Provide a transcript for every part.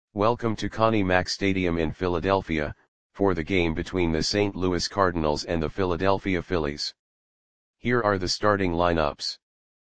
Welcome to Connie Mack Stadium in Philadelphia, for the game between the St. Louis Cardinals and the Philadelphia Phillies. Here are the starting lineups.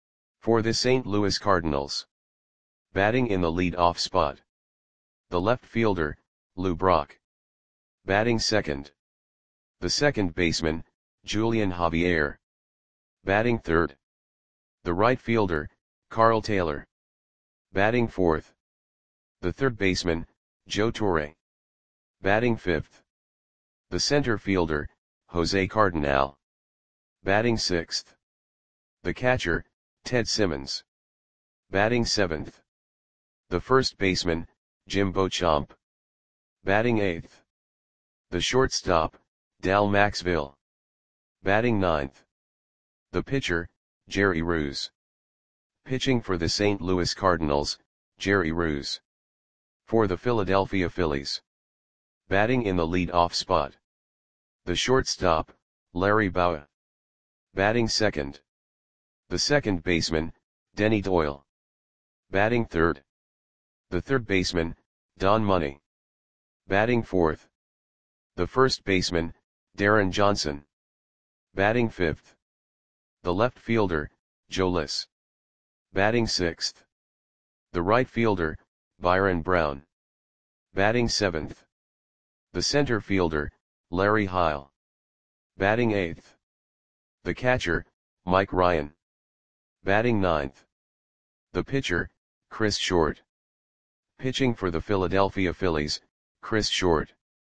For the St. Louis Cardinals. Batting in the lead-off spot. The left fielder, Lou Brock. Batting second. The second baseman, Julian Javier. Batting third. The right fielder, Carl Taylor. Batting fourth. The third baseman, Joe Torre. Batting fifth. The center fielder, Jose Cardinal. Batting sixth. The catcher, Ted Simmons. Batting seventh. The first baseman, Jim Beauchamp. Batting eighth. The shortstop, Dal Maxville. Batting ninth. The pitcher, Jerry Ruse. Pitching for the St. Louis Cardinals, Jerry Ruse. For the Philadelphia Phillies. Batting in the lead-off spot. The shortstop, Larry Bowa. Batting second. The second baseman, Denny Doyle. Batting third. The third baseman, Don Money. Batting fourth. The first baseman, Darren Johnson. Batting fifth. The left fielder, Joe Liss. Batting sixth. The right fielder, Byron Brown. Batting seventh. The center fielder, Larry Heil. Batting eighth. The catcher, Mike Ryan. Batting ninth. The pitcher, Chris Short. Pitching for the Philadelphia Phillies, Chris Short.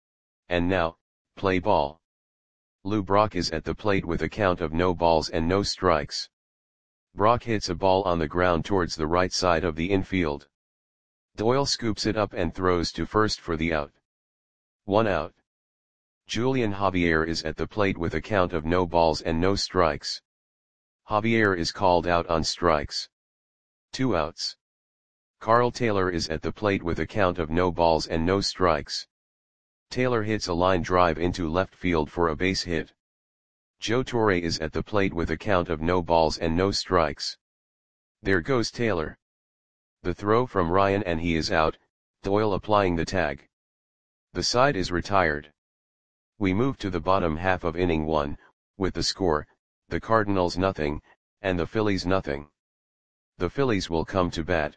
And now, play ball. Lou Brock is at the plate with a count of no balls and no strikes. Brock hits a ball on the ground towards the right side of the infield. Doyle scoops it up and throws to first for the out. 1 out. Julian Javier is at the plate with a count of no balls and no strikes. Javier is called out on strikes. 2 outs. Carl Taylor is at the plate with a count of no balls and no strikes. Taylor hits a line drive into left field for a base hit. Joe Torre is at the plate with a count of no balls and no strikes. There goes Taylor. The throw from Ryan and he is out, Doyle applying the tag. The side is retired. We move to the bottom half of inning 1, with the score, the Cardinals nothing, and the Phillies nothing. The Phillies will come to bat.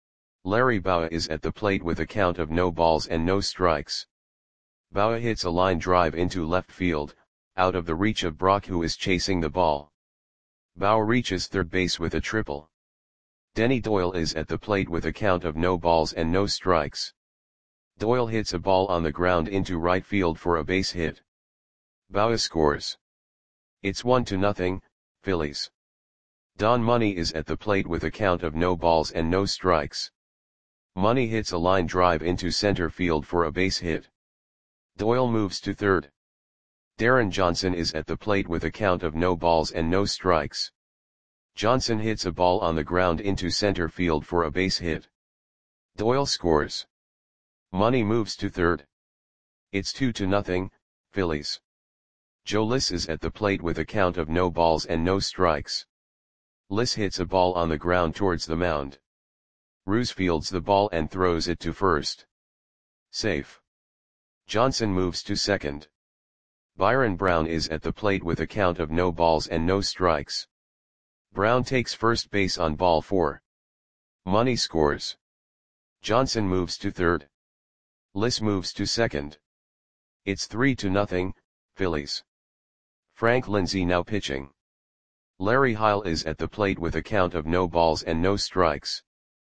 Larry Bowa is at the plate with a count of no balls and no strikes. Bowa hits a line drive into left field, out of the reach of Brock who is chasing the ball. Bowa reaches third base with a triple. Denny Doyle is at the plate with a count of no balls and no strikes. Doyle hits a ball on the ground into right field for a base hit. Bowa scores. It's 1-0, Phillies. Don Money is at the plate with a count of no balls and no strikes. Money hits a line drive into center field for a base hit. Doyle moves to third. Darren Johnson is at the plate with a count of no balls and no strikes. Johnson hits a ball on the ground into center field for a base hit. Doyle scores. Money moves to third. It's 2-0, Phillies. Joe Liss is at the plate with a count of no balls and no strikes. Liss hits a ball on the ground towards the mound. Ruse fields the ball and throws it to first. Safe. Johnson moves to second. Byron Brown is at the plate with a count of no balls and no strikes. Brown takes first base on ball 4. Money scores. Johnson moves to third. Liss moves to second. It's 3-0, Phillies. Frank Lindsay now pitching. Larry Heil is at the plate with a count of no balls and no strikes.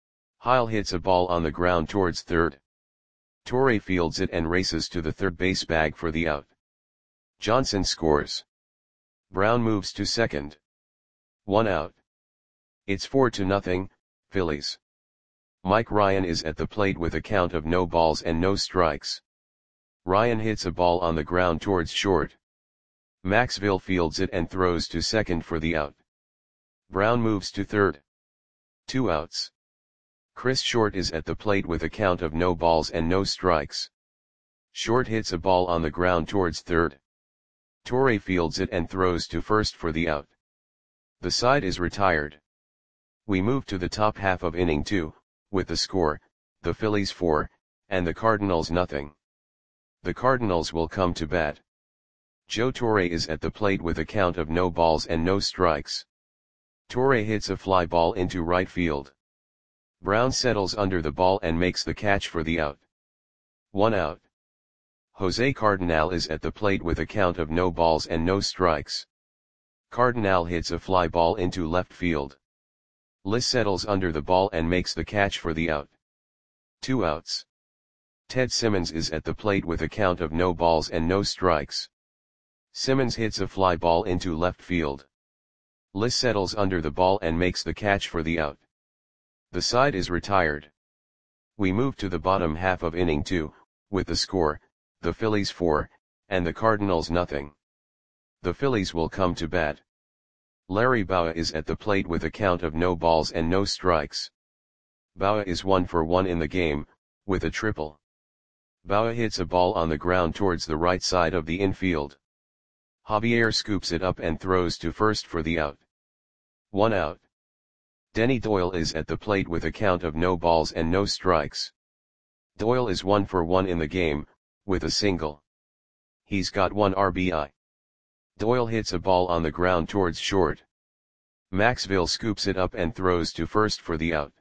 Heil hits a ball on the ground towards third. Torre fields it and races to the third base bag for the out. Johnson scores. Brown moves to second. 1 out. It's 4-0, Phillies. Mike Ryan is at the plate with a count of no balls and no strikes. Ryan hits a ball on the ground towards short. Maxville fields it and throws to second for the out. Brown moves to third. 2 outs. Chris Short is at the plate with a count of no balls and no strikes. Short hits a ball on the ground towards third. Torre fields it and throws to first for the out. The side is retired. We move to the top half of inning 2, with the score, the Phillies 4, and the Cardinals nothing. The Cardinals will come to bat. Joe Torre is at the plate with a count of no balls and no strikes. Torre hits a fly ball into right field. Brown settles under the ball and makes the catch for the out. 1 out. Jose Cardinal is at the plate with a count of no balls and no strikes. Cardinal hits a fly ball into left field. Liss settles under the ball and makes the catch for the out. 2 outs. Ted Simmons is at the plate with a count of no balls and no strikes. Simmons hits a fly ball into left field. Liss settles under the ball and makes the catch for the out. The side is retired. We move to the bottom half of inning 2, with the score, the Phillies 4, and the Cardinals nothing. The Phillies will come to bat. Larry Bowa is at the plate with a count of no balls and no strikes. Bowa is 1 for 1 in the game, with a triple. Bowa hits a ball on the ground towards the right side of the infield. Javier scoops it up and throws to first for the out. 1 out. Denny Doyle is at the plate with a count of no balls and no strikes. Doyle is 1 for 1 in the game, with a single. He's got 1 RBI. Doyle hits a ball on the ground towards short. Maxville scoops it up and throws to first for the out.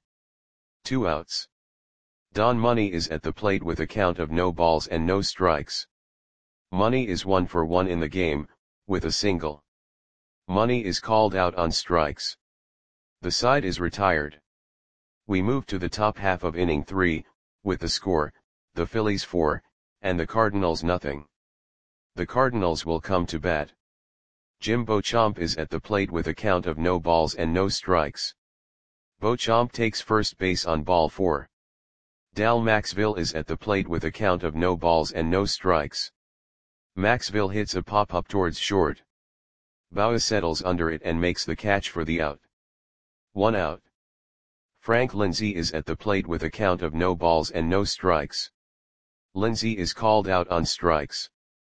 2 outs. Don Money is at the plate with a count of no balls and no strikes. Money is 1 for 1 in the game, with a single. Money is called out on strikes. The side is retired. We move to the top half of inning 3, with the score, the Phillies 4, and the Cardinals nothing. The Cardinals will come to bat. Jim Beauchamp is at the plate with a count of no balls and no strikes. Beauchamp takes first base on ball 4. Dal Maxville is at the plate with a count of no balls and no strikes. Maxville hits a pop-up towards short. Bowa settles under it and makes the catch for the out. 1 out. Frank Lindsay is at the plate with a count of no balls and no strikes. Lindsay is called out on strikes.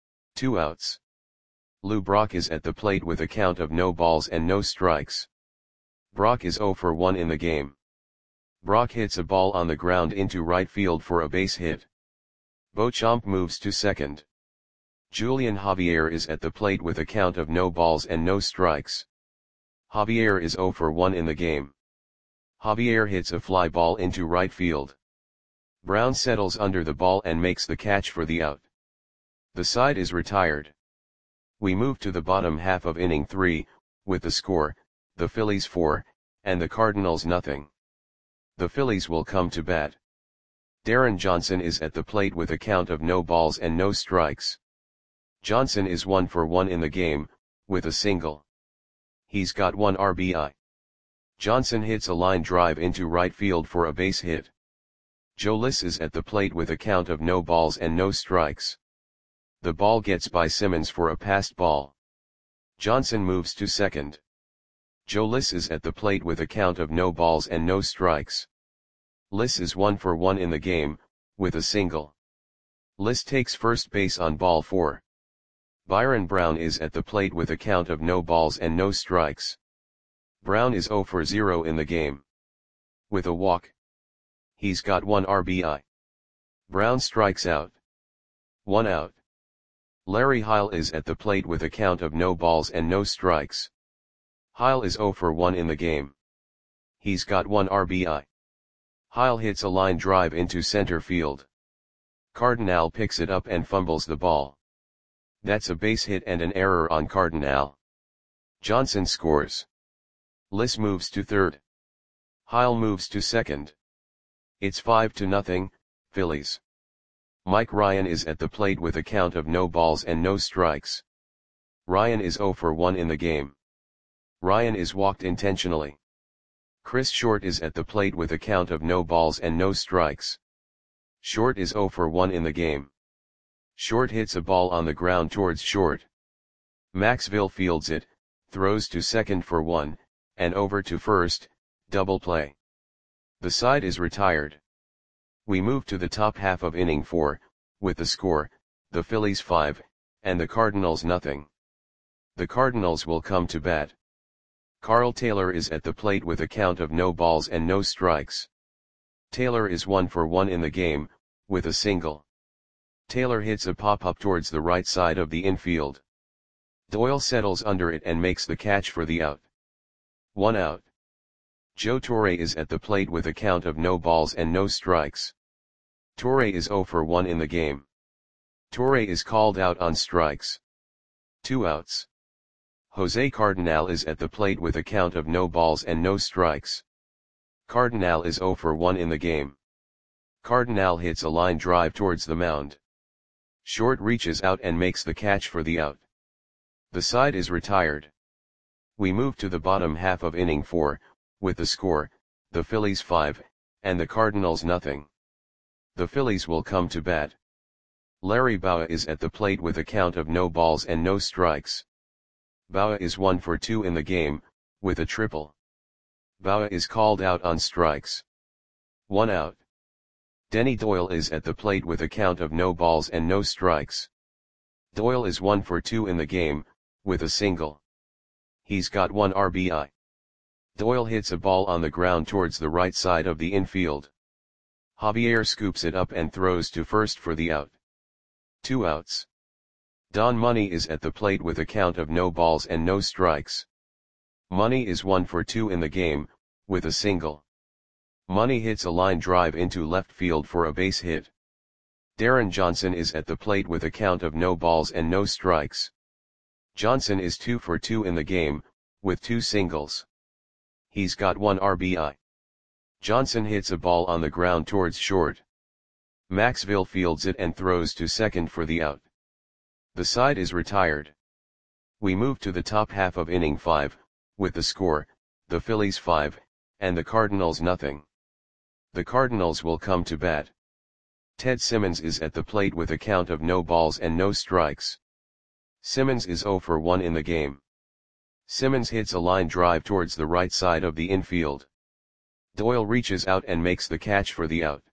2 outs. Lou Brock is at the plate with a count of no balls and no strikes. Brock is 0 for 1 in the game. Brock hits a ball on the ground into right field for a base hit. Beauchamp moves to second. Julian Javier is at the plate with a count of no balls and no strikes. Javier is 0 for 1 in the game. Javier hits a fly ball into right field. Brown settles under the ball and makes the catch for the out. The side is retired. We move to the bottom half of inning 3, with the score, the Phillies 4, and the Cardinals nothing. The Phillies will come to bat. Darren Johnson is at the plate with a count of no balls and no strikes. Johnson is 1 for 1 in the game, with a single. He's got 1 RBI. Johnson hits a line drive into right field for a base hit. Joe Liss is at the plate with a count of no balls and no strikes. The ball gets by Simmons for a passed ball. Johnson moves to second. Joe Liss is at the plate with a count of no balls and no strikes. Liss is 1 for 1 in the game, with a single. Liss takes first base on ball 4. Byron Brown is at the plate with a count of no balls and no strikes. Brown is 0 for 0 in the game. With a walk. He's got 1 RBI. Brown strikes out. 1 out. Larry Heil is at the plate with a count of no balls and no strikes. Heil is 0 for 1 in the game. He's got 1 RBI. Heil hits a line drive into center field. Cardinal picks it up and fumbles the ball. That's a base hit and an error on Cardinal. Johnson scores. Liss moves to third. Heil moves to second. It's 5-0, Phillies. Mike Ryan is at the plate with a count of no balls and no strikes. Ryan is 0 for 1 in the game. Ryan is walked intentionally. Chris Short is at the plate with a count of no balls and no strikes. Short is 0 for 1 in the game. Short hits a ball on the ground towards short. Maxville fields it, throws to second for 1, and over to first, double play. The side is retired. We move to the top half of inning 4, with the score, the Phillies 5, and the Cardinals nothing. The Cardinals will come to bat. Carl Taylor is at the plate with a count of no balls and no strikes. Taylor is 1 for 1 in the game, with a single. Taylor hits a pop-up towards the right side of the infield. Doyle settles under it and makes the catch for the out. 1 out. Joe Torre is at the plate with a count of no balls and no strikes. Torre is 0 for 1 in the game. Torre is called out on strikes. 2 outs. Jose Cardinal is at the plate with a count of no balls and no strikes. Cardinal is 0 for 1 in the game. Cardinal hits a line drive towards the mound. Short reaches out and makes the catch for the out. The side is retired. We move to the bottom half of inning 4, with the score, the Phillies 5, and the Cardinals nothing. The Phillies will come to bat. Larry Bowa is at the plate with a count of no balls and no strikes. Bowa is 1 for 2 in the game, with a triple. Bowa is called out on strikes. 1 out. Denny Doyle is at the plate with a count of no balls and no strikes. Doyle is 1 for 2 in the game, with a single. He's got 1 RBI. Doyle hits a ball on the ground towards the right side of the infield. Javier scoops it up and throws to first for the out. 2 outs. Don Money is at the plate with a count of no balls and no strikes. Money is 1 for 2 in the game, with a single. Money hits a line drive into left field for a base hit. Darren Johnson is at the plate with a count of no balls and no strikes. Johnson is 2 for 2 in the game, with 2 singles. He's got 1 RBI. Johnson hits a ball on the ground towards short. Maxville fields it and throws to second for the out. The side is retired. We move to the top half of inning 5, with the score, the Phillies 5, and the Cardinals nothing. The Cardinals will come to bat. Ted Simmons is at the plate with a count of no balls and no strikes. Simmons is 0 for 1 in the game. Simmons hits a line drive towards the right side of the infield. Doyle reaches out and makes the catch for the out.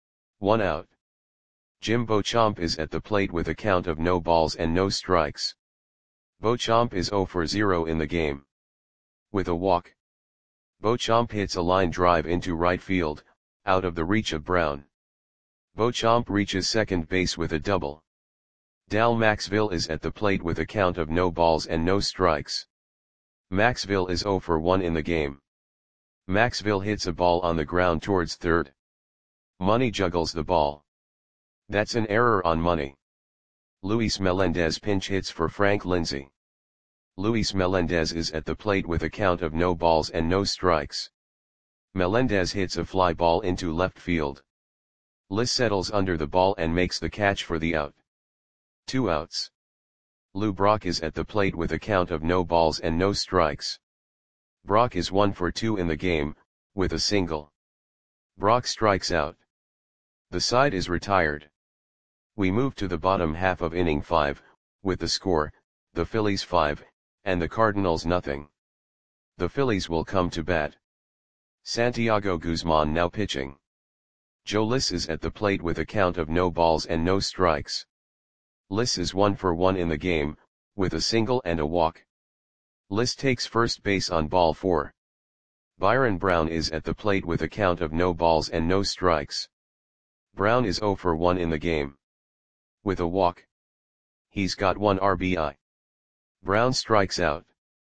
1 out. Jim Beauchamp is at the plate with a count of no balls and no strikes. Beauchamp is 0 for 0 in the game. With a walk. Beauchamp hits a line drive into right field, out of the reach of Brown. Beauchamp reaches second base with a double. Dal Maxville is at the plate with a count of no balls and no strikes. Maxville is 0 for 1 in the game. Maxville hits a ball on the ground towards third. Money juggles the ball. That's an error on Money. Luis Melendez pinch hits for Frank Lindsay. Luis Melendez is at the plate with a count of no balls and no strikes. Melendez hits a fly ball into left field. Liss settles under the ball and makes the catch for the out. 2 outs. Lou Brock is at the plate with a count of no balls and no strikes. Brock is 1 for 2 in the game, with a single. Brock strikes out. The side is retired. We move to the bottom half of inning 5, with the score, the Phillies 5, and the Cardinals nothing. The Phillies will come to bat. Santiago Guzman now pitching. Joe Liss is at the plate with a count of no balls and no strikes. Liss is 1 for 1 in the game, with a single and a walk. Liss takes first base on ball 4. Byron Brown is at the plate with a count of no balls and no strikes. Brown is 0 for 1 in the game. With a walk. He's got 1 RBI. Brown strikes out.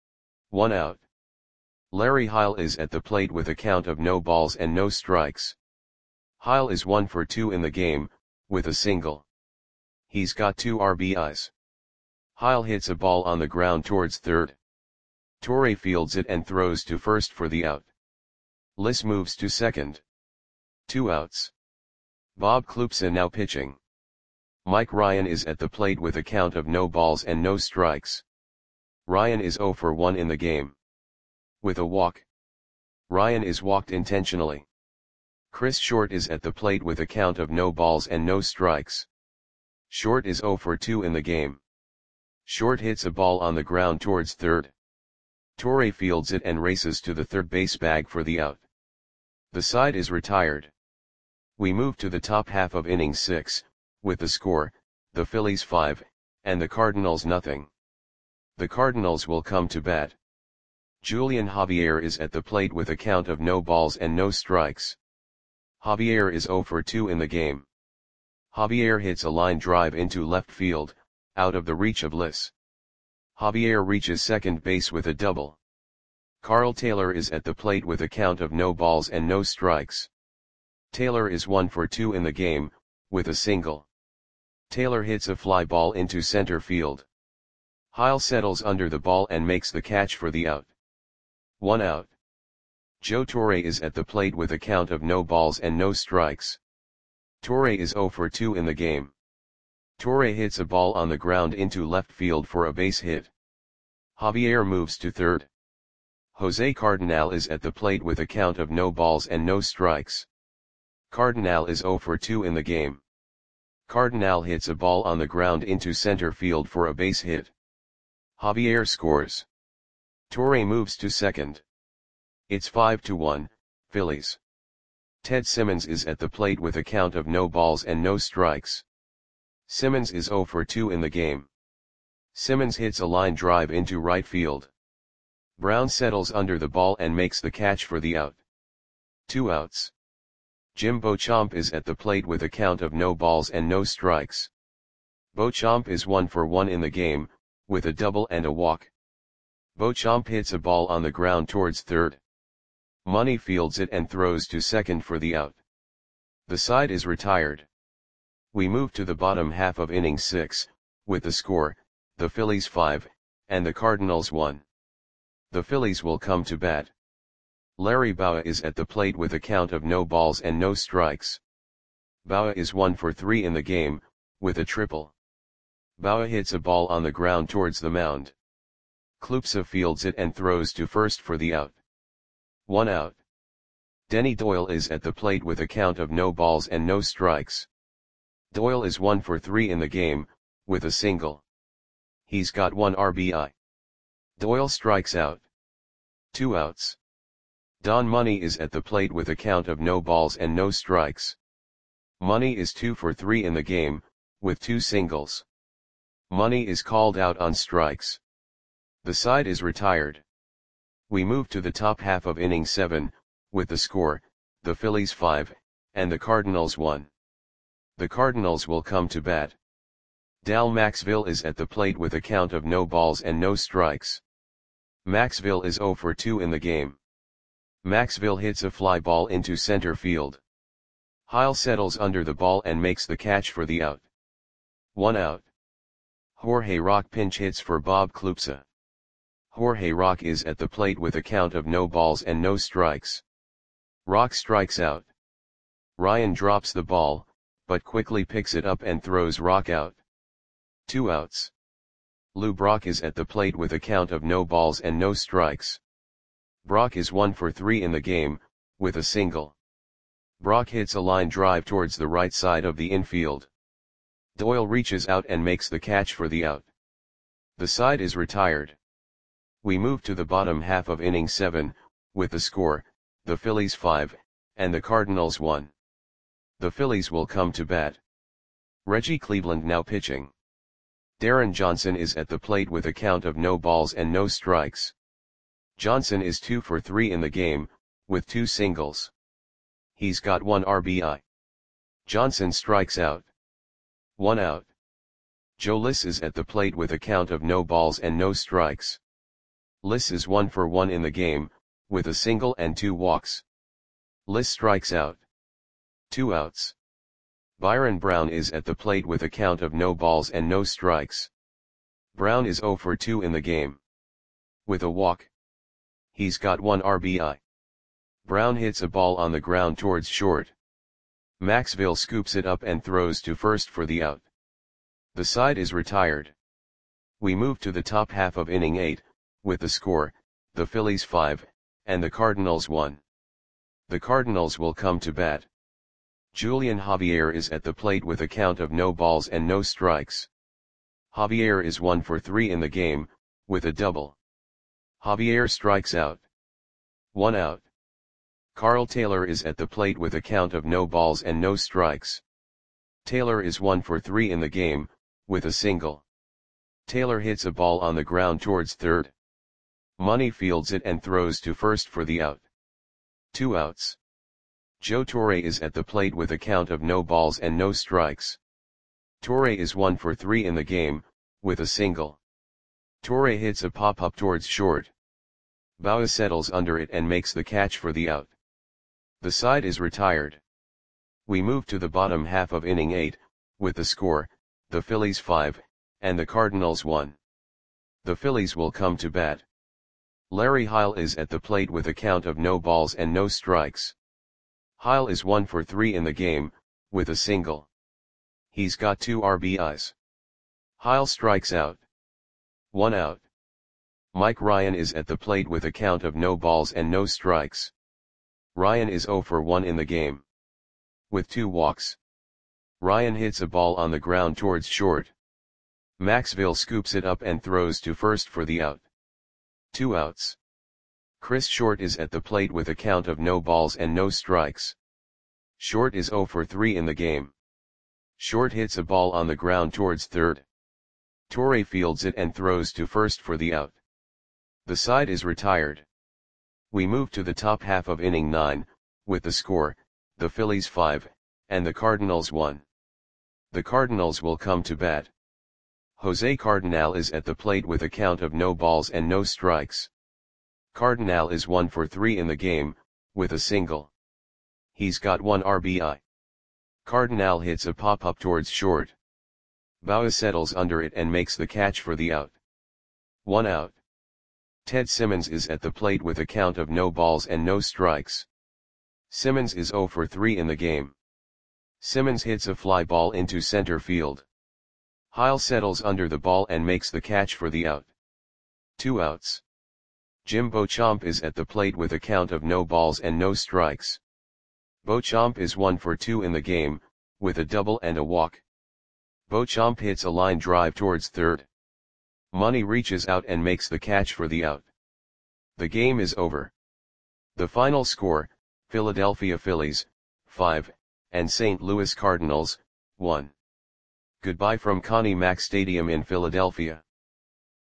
1 out. Larry Heil is at the plate with a count of no balls and no strikes. Heil is 1 for 2 in the game, with a single. He's got 2 RBIs. Heil hits a ball on the ground towards third. Torre fields it and throws to first for the out. Liss moves to second. 2 outs. Bob Klupsa now pitching. Mike Ryan is at the plate with a count of no balls and no strikes. Ryan is 0 for 1 in the game. With a walk. Ryan is walked intentionally. Chris Short is at the plate with a count of no balls and no strikes. Short is 0 for 2 in the game. Short hits a ball on the ground towards third. Torre fields it and races to the third base bag for the out. The side is retired. We move to the top half of inning 6, with the score, the Phillies 5, and the Cardinals nothing. The Cardinals will come to bat. Julian Javier is at the plate with a count of no balls and no strikes. Javier is 0 for 2 in the game. Javier hits a line drive into left field, out of the reach of Liss. Javier reaches second base with a double. Carl Taylor is at the plate with a count of no balls and no strikes. Taylor is 1 for 2 in the game, with a single. Taylor hits a fly ball into center field. Heil settles under the ball and makes the catch for the out. 1 out. Joe Torre is at the plate with a count of no balls and no strikes. Torre is 0 for 2 in the game. Torre hits a ball on the ground into left field for a base hit. Javier moves to third. Jose Cardenal is at the plate with a count of no balls and no strikes. Cardenal is 0 for 2 in the game. Cardenal hits a ball on the ground into center field for a base hit. Javier scores. Torre moves to second. It's 5-1, Phillies. Ted Simmons is at the plate with a count of no balls and no strikes. Simmons is 0 for 2 in the game. Simmons hits a line drive into right field. Brown settles under the ball and makes the catch for the out. 2 outs. Jim Beauchamp is at the plate with a count of no balls and no strikes. Beauchamp is 1 for 1 in the game, with a double and a walk. Beauchamp hits a ball on the ground towards third. Money fields it and throws to second for the out. The side is retired. We move to the bottom half of inning 6, with the score, the Phillies 5, and the Cardinals 1. The Phillies will come to bat. Larry Bowa is at the plate with a count of no balls and no strikes. Bowa is 1 for 3 in the game, with a triple. Bowa hits a ball on the ground towards the mound. Klupsa fields it and throws to first for the out. 1 out. Denny Doyle is at the plate with a count of no balls and no strikes. Doyle is 1 for 3 in the game, with a single. He's got 1 RBI. Doyle strikes out. 2 outs. Don Money is at the plate with a count of no balls and no strikes. Money is 2 for 3 in the game, with 2 singles. Money is called out on strikes. The side is retired. We move to the top half of inning 7, with the score, the Phillies 5, and the Cardinals 1. The Cardinals will come to bat. Dal Maxville is at the plate with a count of no balls and no strikes. Maxville is 0 for 2 in the game. Maxville hits a fly ball into center field. Heil settles under the ball and makes the catch for the out. 1 out. Jorge Rock pinch hits for Bob Klupsa. Jorge Rock is at the plate with a count of no balls and no strikes. Rock strikes out. Ryan drops the ball, but quickly picks it up and throws Rock out. 2 outs. Lou Brock is at the plate with a count of no balls and no strikes. Brock is 1 for 3 in the game, with a single. Brock hits a line drive towards the right side of the infield. Doyle reaches out and makes the catch for the out. The side is retired. We move to the bottom half of inning 7, with the score, the Phillies 5, and the Cardinals 1. The Phillies will come to bat. Reggie Cleveland now pitching. Darren Johnson is at the plate with a count of no balls and no strikes. Johnson is 2 for 3 in the game, with 2 singles. He's got 1 RBI. Johnson strikes out. 1 out. Joe Liss is at the plate with a count of no balls and no strikes. Liss is 1 for 1 in the game, with a single and 2 walks. Liss strikes out. 2 outs. Byron Brown is at the plate with a count of no balls and no strikes. Brown is 0 for 2 in the game. With a walk. He's got 1 RBI. Brown hits a ball on the ground towards short. Maxville scoops it up and throws to first for the out. The side is retired. We move to the top half of inning 8, with the score, the Phillies 5, and the Cardinals 1. The Cardinals will come to bat. Julian Javier is at the plate with a count of no balls and no strikes. Javier is 1 for 3 in the game, with a double. Javier strikes out. 1 out. Carl Taylor is at the plate with a count of no balls and no strikes. Taylor is 1 for 3 in the game, with a single. Taylor hits a ball on the ground towards third. Money fields it and throws to first for the out. 2 outs. Joe Torre is at the plate with a count of no balls and no strikes. Torre is 1 for 3 in the game, with a single. Torre hits a pop-up towards short. Bauer settles under it and makes the catch for the out. The side is retired. We move to the bottom half of inning 8, with the score, the Phillies 5, and the Cardinals 1. The Phillies will come to bat. Larry Heil is at the plate with a count of no balls and no strikes. Heil is 1 for 3 in the game, with a single. He's got 2 RBIs. Heil strikes out. 1 out. Mike Ryan is at the plate with a count of no balls and no strikes. Ryan is 0 for 1 in the game. With 2 walks. Ryan hits a ball on the ground towards short. Maxville scoops it up and throws to first for the out. 2 outs. Chris Short is at the plate with a count of no balls and no strikes. Short is 0 for 3 in the game. Short hits a ball on the ground towards third. Torre fields it and throws to first for the out. The side is retired. We move to the top half of inning 9, with the score, the Phillies 5, and the Cardinals 1. The Cardinals will come to bat. Jose Cardinal is at the plate with a count of no balls and no strikes. Cardinal is 1 for 3 in the game, with a single. He's got 1 RBI. Cardinal hits a pop-up towards short. Bauer settles under it and makes the catch for the out. 1 out. Ted Simmons is at the plate with a count of no balls and no strikes. Simmons is 0 for 3 in the game. Simmons hits a fly ball into center field. Heil settles under the ball and makes the catch for the out. 2 outs. Jim Beauchamp is at the plate with a count of no balls and no strikes. Beauchamp is 1 for 2 in the game, with a double and a walk. Beauchamp hits a line drive towards third. Money reaches out and makes the catch for the out. The game is over. The final score, Philadelphia Phillies, 5, and St. Louis Cardinals, 1. Goodbye from Connie Mack Stadium in Philadelphia.